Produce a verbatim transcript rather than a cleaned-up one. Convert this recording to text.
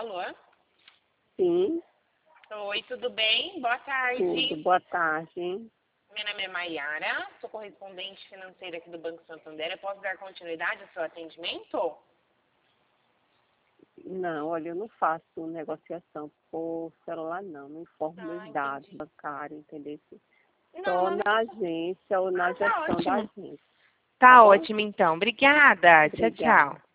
Alô? Sim. Oi, tudo bem? Boa tarde. Tudo. Boa tarde. Meu nome é Maiara, sou correspondente financeira aqui do Banco Santander. Eu posso dar continuidade ao seu atendimento? Não, olha, eu não faço negociação por celular, não. Não informo Ah, meus dados entendi. bancários, entendeu? Não, Só não, na não. agência ou na Ah, tá gestão da ótimo. agência, tá Tá bom? ótimo, então. Obrigada. Tchau, Obrigada. tchau.